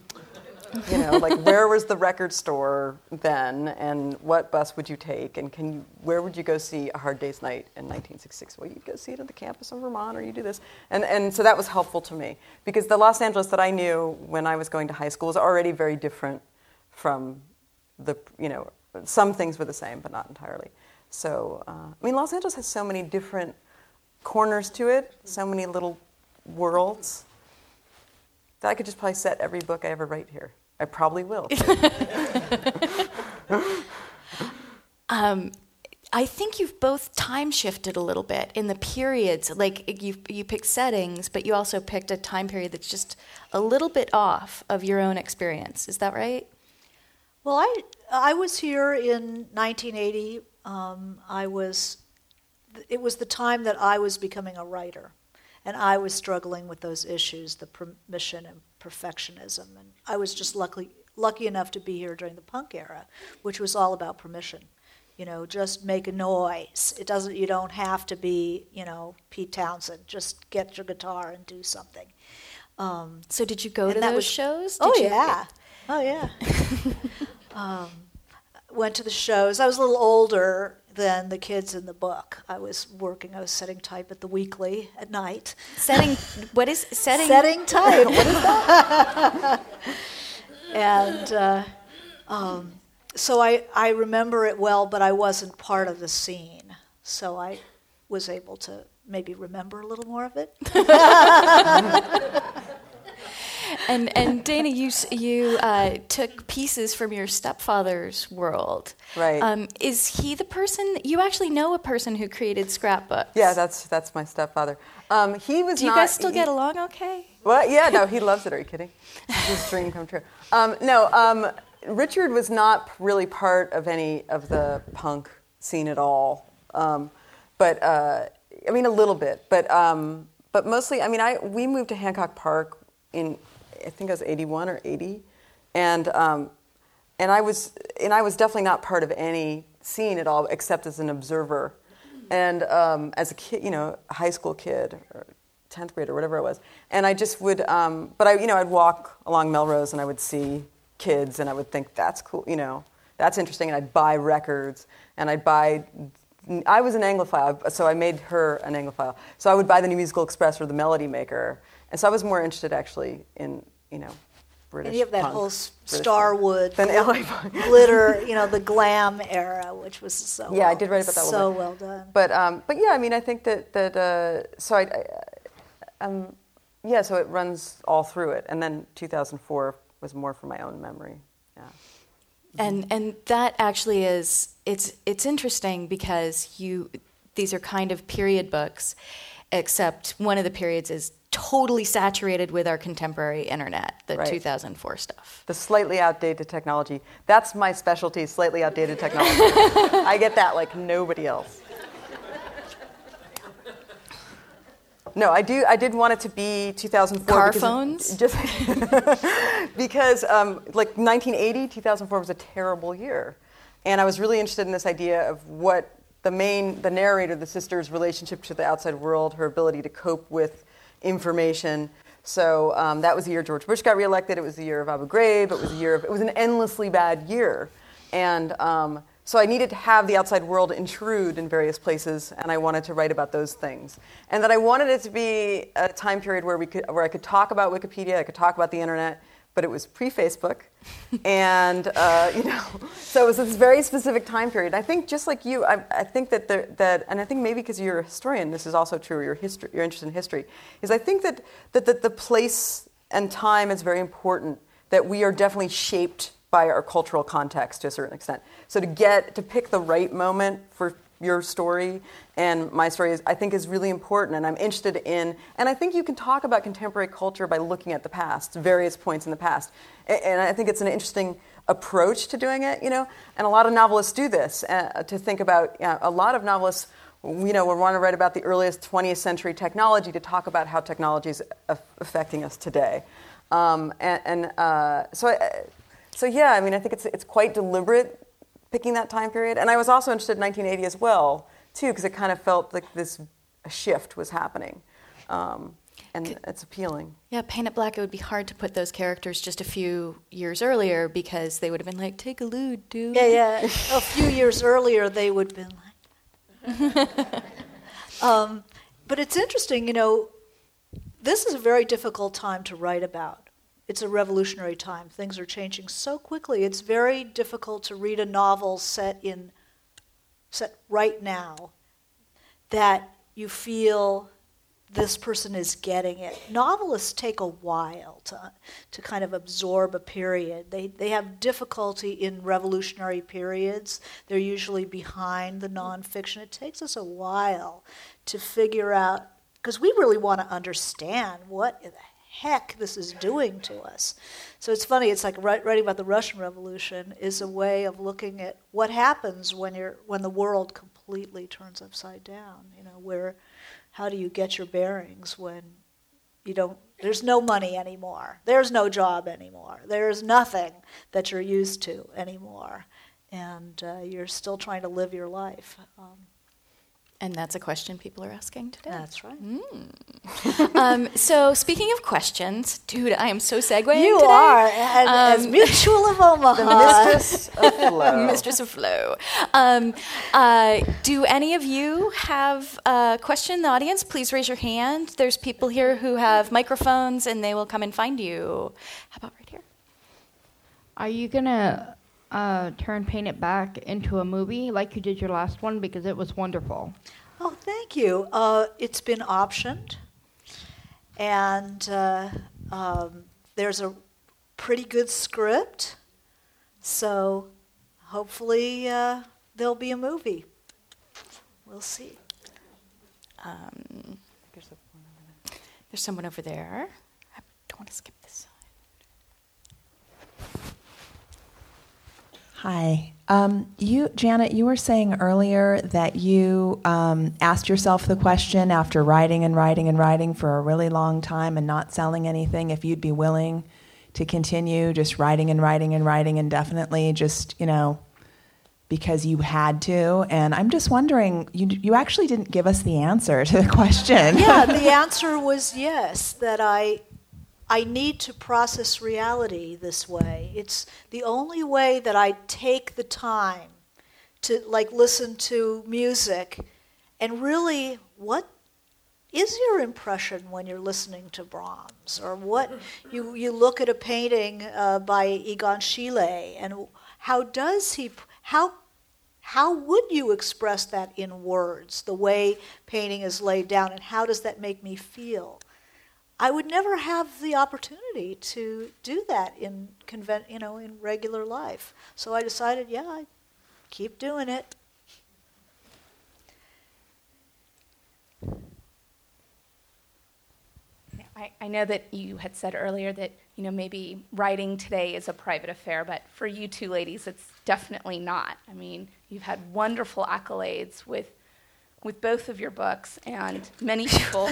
B: Like where was the record store then, and what bus would you take, and where would you go see A Hard Day's Night in 1966? Well, you'd go see it at the campus of Vermont, or you do this, and so that was helpful to me because the Los Angeles that I knew when I was going to high school was already very different from some things were the same, but not entirely. So Los Angeles has so many different corners to it, so many little worlds. I could just probably set every book I ever write here. I probably will.
C: I think you've both time shifted a little bit in the periods. Like you picked settings, but you also picked a time period that's just a little bit off of your own experience. Is that right?
D: Well, I was here in 1980. It was the time that I was becoming a writer, and I was struggling with those issues, the permission and perfectionism. And I was just lucky enough to be here during the punk era, which was all about permission. Just make a noise. You don't have to be, Pete Townsend. Just get your guitar and do something.
C: So did you go to those shows?
D: Yeah. Went to the shows. I was a little older than the kids in the book. I was setting type at the Weekly at night.
C: What is setting?
D: Setting type. What is that? And so I remember it well, but I wasn't part of the scene. So I was able to maybe remember a little more of it.
C: And Dana, you took pieces from your stepfather's world.
B: Right.
C: Is he the person? You actually know a person who created scrapbooks.
B: Yeah, that's my stepfather. He was.
C: Do you guys still get along okay?
B: Well, yeah, no, he loves it. Are you kidding? His dream come true. Richard was not really part of any of the punk scene at all. But a little bit. But mostly, we moved to Hancock Park in, I think I was 81 or 80, and I was definitely not part of any scene at all, except as an observer, and as a kid, a high school kid or 10th grade or whatever it was, and I just would, I'd walk along Melrose and I would see kids and I would think that's cool, that's interesting, and I'd buy records and I was an Anglophile, so I made her an Anglophile. So I would buy the New Musical Express or the Melody Maker. And so I was more interested, actually, in, British
D: And you have that
B: punk,
D: whole
B: British
D: Starwood,
B: punk. LA punk.
D: glitter, the glam era, which was so
B: I did write about that a little bit.
D: well done.
B: But I think so it runs all through it. And then 2004 was more from my own memory. Yeah.
C: And that actually is, it's interesting because these are kind of period books, except one of the periods is totally saturated with our contemporary internet, the 2004 stuff.
B: The slightly outdated technology. That's my specialty, slightly outdated technology. I get that like nobody else. No, I did want it to be 2004.
C: Car phones?
B: Because 1980, 2004 was a terrible year. And I was really interested in this idea of what the narrator, the sister's relationship to the outside world, her ability to cope with information. So that was the year George Bush got reelected. It was the year of Abu Ghraib. It was an endlessly bad year. And so I needed to have the outside world intrude in various places, and I wanted to write about those things. And that I wanted it to be a time period where I could talk about Wikipedia, I could talk about the internet, but it was pre-Facebook. And, so it was this very specific time period. I think just like you, I think that and I think maybe because you're a historian, this is also true, or you're interested in history, is I think that the place and time is very important, that we are definitely shaped by our cultural context to a certain extent. So to pick the right moment for your story and my story I think is really important, and I'm interested in, and I think you can talk about contemporary culture by looking at the past, various points in the past. And I think it's an interesting approach to doing it, and a lot of novelists do this, to think about, a lot of novelists, we want to write about the earliest 20th century technology to talk about how technology is affecting us today. So I think it's quite deliberate picking that time period. And I was also interested in 1980 as well, too, because it kind of felt like a shift was happening. And it's appealing.
C: Yeah, Paint It Black, it would be hard to put those characters just a few years earlier because they would have been like, take a lewd, dude.
D: Yeah. A few years earlier, they would have been like... but it's interesting, this is a very difficult time to write about. It's a revolutionary time. Things are changing so quickly. It's very difficult to read a novel set right now that you feel this person is getting it. Novelists take a while to kind of absorb a period. They have difficulty in revolutionary periods. They're usually behind the nonfiction. It takes us a while to figure out, because we really want to understand what the heck this is doing to us. So it's funny, it's like writing about the Russian Revolution is a way of looking at what happens when the world completely turns upside down, how do you get your bearings when there's no money anymore, there's no job anymore, there's nothing that you're used to anymore, and you're still trying to live your life.
C: And that's a question people are asking today.
D: That's right.
C: So speaking of questions, dude, I am so segueing
D: You
C: today.
D: are, as Mutual of Omaha.
B: The mistress of flow.
C: Mistress of Flow. Do any of you have a question in the audience? Please raise your hand. There's people here who have microphones, and they will come and find you. How about right here?
E: Are you going to turn Paint It Back into a movie like you did your last one? Because it was wonderful.
D: Oh, thank you. It's been optioned, and there's a pretty good script, so hopefully there'll be a movie. We'll see.
C: There's someone over there. I don't want to skip this side.
F: Hi. Janet, you were saying earlier that you asked yourself the question after writing and writing and writing for a really long time and not selling anything, if you'd be willing to continue just writing and writing and writing indefinitely, just, because you had to. And I'm just wondering, you actually didn't give us the answer to the question.
D: Yeah, the answer was yes, that I need to process reality this way. It's the only way that I take the time to listen to music. And really, what is your impression when you're listening to Brahms? Or what you look at a painting by Egon Schiele, and how would you express that in words, the way painting is laid down, and how does that make me feel? I would never have the opportunity to do that in regular life. So I decided, I keep doing it.
G: I know that you had said earlier that maybe writing today is a private affair, but for you two ladies, it's definitely not. I mean, you've had wonderful accolades with both of your books, and many people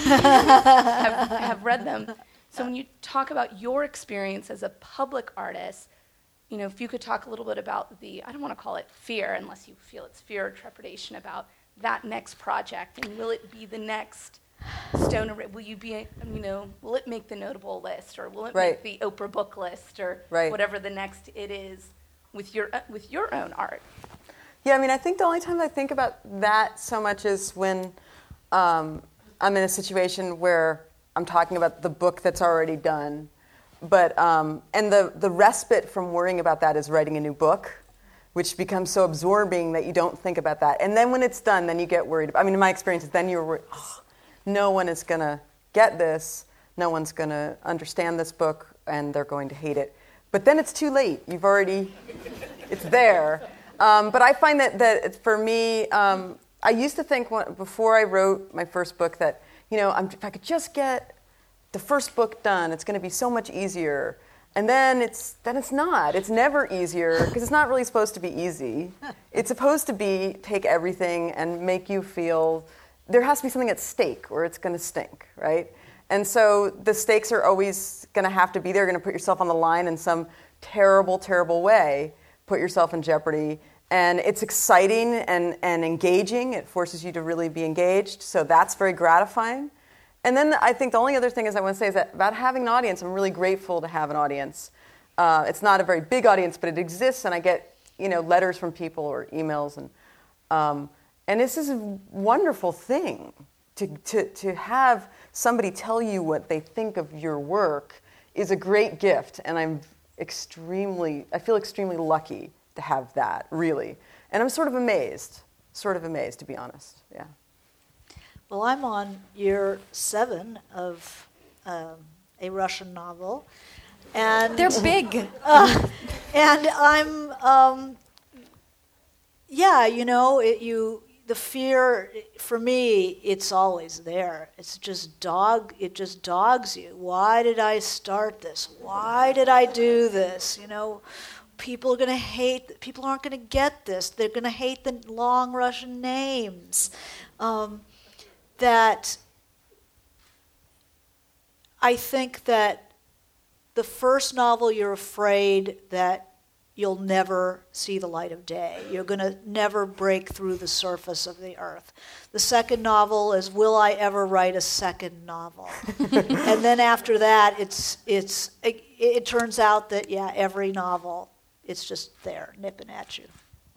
G: have read them. So when you talk about your experience as a public artist, if you could talk a little bit about I don't want to call it fear, unless you feel it's fear or trepidation about that next project, and will it be the next Stoner? Will you be, will it make the notable list, or will it make the Oprah book list, or whatever the next it is with your own art?
B: Yeah, I think the only time I think about that so much is when I'm in a situation where I'm talking about the book that's already done. But and the respite from worrying about that is writing a new book, which becomes so absorbing that you don't think about that. And then when it's done, then you get worried. In my experience, then you're worried, no one is going to get this, no one's going to understand this book, and they're going to hate it. But then it's too late. It's there. But I find that for me, I used to think before I wrote my first book that, if I could just get the first book done, it's going to be so much easier. And then it's not. It's never easier, because it's not really supposed to be easy. It's supposed to take everything and make you feel there has to be something at stake, or it's going to stink, right? And so the stakes are always going to have to be there. You're going to put yourself on the line in some terrible, terrible way, put yourself in jeopardy. And it's exciting and engaging. It forces you to really be engaged. So that's very gratifying. And then I think the only other thing I want to say is that about having an audience, I'm really grateful to have an audience. It's not a very big audience, but it exists, and I get letters from people or emails, and this is a wonderful thing to have somebody tell you what they think of your work is a great gift, and I feel extremely lucky to have that, really. And I'm sort of amazed, to be honest, yeah.
D: Well, I'm on year 7 of a Russian novel, and
C: They're big.
D: and I'm the fear for me, it's always there. It just dogs you. Why did I start this? Why did I do this? People aren't going to get this. They're going to hate the long Russian names. That I think that the first novel, you're afraid that you'll never see the light of day. You're going to never break through the surface of the earth. The second novel is, will I ever write a second novel? And then after that, it turns out that, every novel, it's just there, nipping at you.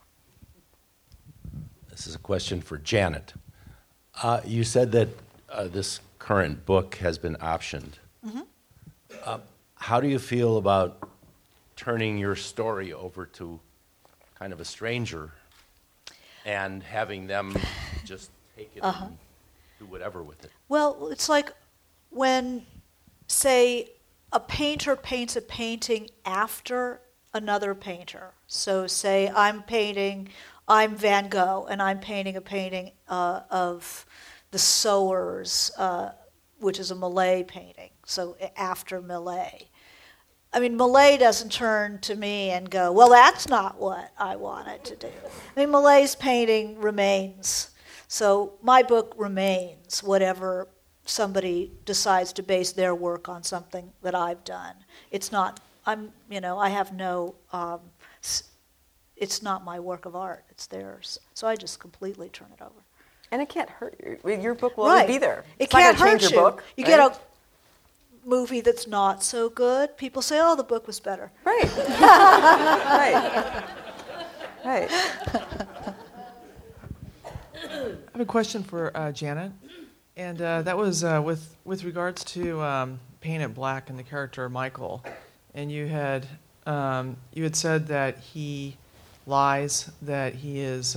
H: This is a question for Janet. You said that this current book has been optioned. Mm-hmm. How do you feel about turning your story over to kind of a stranger and having them just take it and do whatever with it?
D: Well, it's like when, say, a painter paints a painting after another painter. So say I'm Van Gogh, and I'm painting a painting of the Sowers, which is a Millet painting, so after Millet. I mean, Millet doesn't turn to me and go, well, that's not what I wanted to do. I mean, Millet's painting remains. So my book remains, whatever somebody decides to base their work on something that I've done. It's not, I have no, it's not my work of art, it's theirs. So I just completely turn it over.
B: And it can't hurt you. Your book will always be there.
D: It
B: it's
D: can't
B: not
D: hurt
B: change
D: you.
B: Your book,
D: you
B: right?
D: get a movie that's not so good, people say, oh, the book was better.
B: Right. Right.
I: I have a question for Janet, and that was with regards to Paint It Black and the character Michael. And you had said that he lies, that he's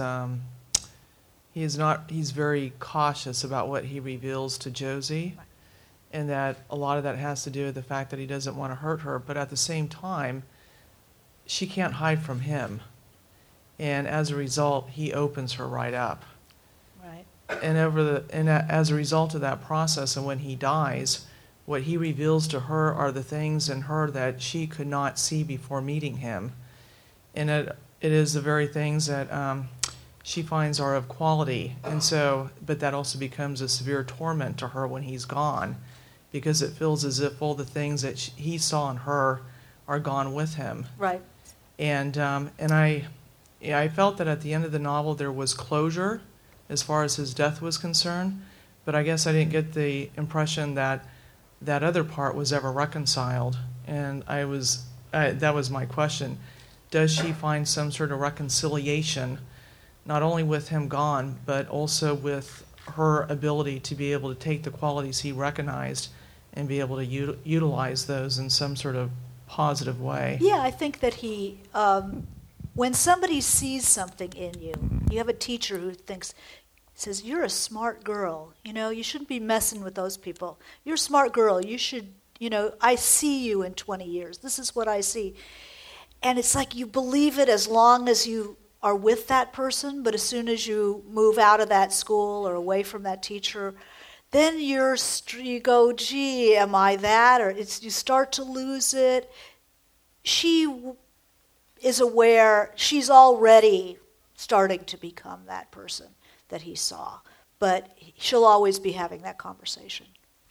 I: very cautious about what he reveals to Josie. And that a lot of that has to do with the fact that he doesn't want to hurt her, but at the same time, she can't hide from him. And as a result, he opens her right up.
D: Right.
I: And as a result of that process, and when he dies, what he reveals to her are the things in her that she could not see before meeting him. And it is the very things that she finds are of quality. And so, but that also becomes a severe torment to her when he's gone, because it feels as if all the things that he saw in her are gone with him.
D: Right.
I: And I felt that at the end of the novel there was closure as far as his death was concerned, but I guess I didn't get the impression that that other part was ever reconciled. And that was my question. Does she find some sort of reconciliation, not only with him gone, but also with her ability to be able to take the qualities he recognized and be able to utilize those in some sort of positive way?
D: Yeah, I think that he, when somebody sees something in you, you have a teacher who says, you're a smart girl, you shouldn't be messing with those people. You're a smart girl, you should, I see you in 20 years. This is what I see. And it's like you believe it as long as you are with that person, but as soon as you move out of that school or away from that teacher, then you go, gee, am I that? Or you start to lose it. She is aware, she's already starting to become that person that he saw. But she'll always be having that conversation.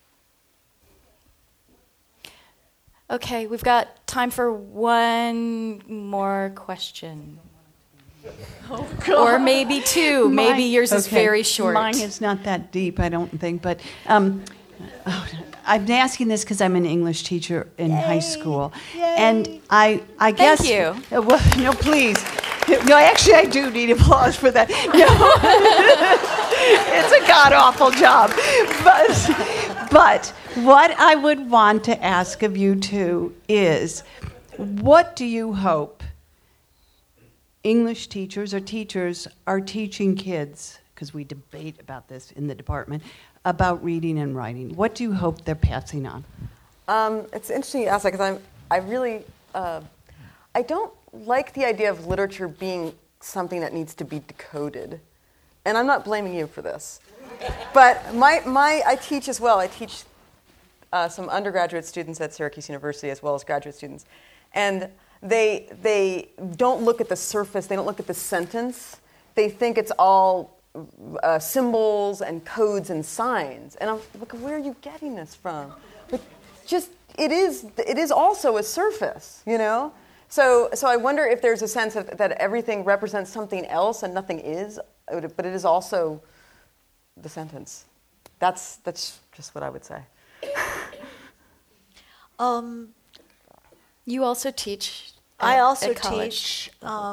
C: Okay, we've got time for one more question.
J: Oh, God.
C: Or maybe two. Maybe yours is very short.
J: Mine is not that deep, I don't think. But I'm asking this because I'm an English teacher in high school.
D: Yay.
J: And I guess...
C: Thank you.
J: Well, no, please. No, actually, I do need applause for that. No. It's a god-awful job. But what I would want to ask of you two is, what do you hope English teachers or teachers are teaching kids because we debate about this in the department, about reading and writing? What do you hope they're passing on?
B: It's interesting you ask that, because I don't like the idea of literature being something that needs to be decoded. And I'm not blaming you for this. But I teach as well. I teach some undergraduate students at Syracuse University as well as graduate students. And they don't look at the surface. They don't look at the sentence. They think it's all symbols and codes and signs. And I'm like, where are you getting this from? But just, it is also a surface, you know? So I wonder if there's a sense of that everything represents something else and nothing is, but it is also the sentence. That's just what I would say.
C: You also teach.
D: I also
C: at college.
D: teach.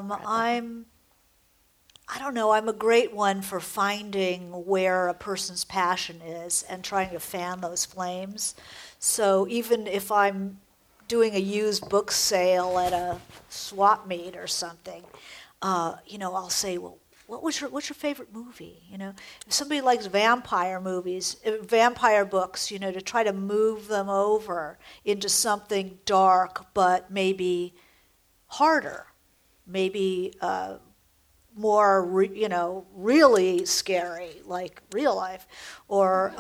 D: I don't know, I'm a great one for finding where a person's passion is and trying to fan those flames. So even if I'm doing a used book sale at a swap meet or something, I'll say, well, what's your favorite movie? You know, if somebody likes vampire books, to try to move them over into something dark, but maybe harder, maybe more, really scary, like real life, or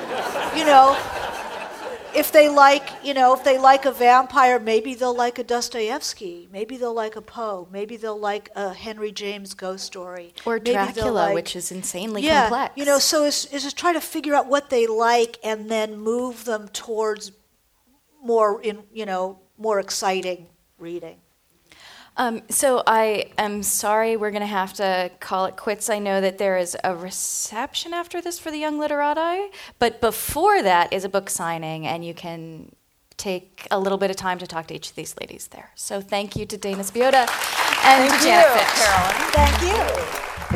D: if they like a vampire, maybe they'll like a Dostoevsky, maybe they'll like a Poe, maybe they'll like a Henry James ghost story,
C: or Dracula, which is insanely complex.
D: So is to try to figure out what they like and then move them towards more exciting reading.
C: So I am sorry, we're going to have to call it quits. I know that there is a reception after this for the Young Literati, but before that is a book signing, and you can take a little bit of time to talk to each of these ladies there. So thank you to Dana Spiotta and to Janet Fitch.
D: Carolyn. Thank you.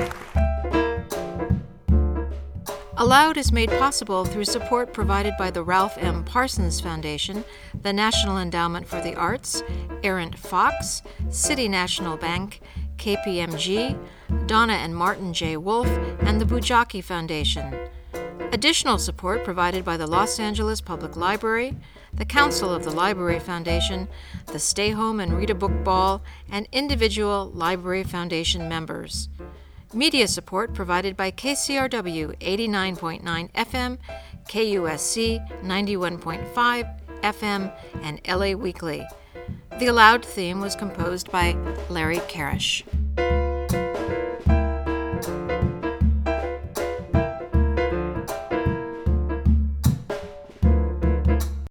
A: Aloud is made possible through support provided by the Ralph M. Parsons Foundation, the National Endowment for the Arts, Errant Fox, City National Bank, KPMG, Donna and Martin J. Wolf, and the Bujaki Foundation. Additional support provided by the Los Angeles Public Library, the Council of the Library Foundation, the Stay Home and Read a Book Ball, and individual Library Foundation members. Media support provided by KCRW 89.9 FM, KUSC 91.5 FM, and LA Weekly. The Aloud theme was composed by Larry Karish.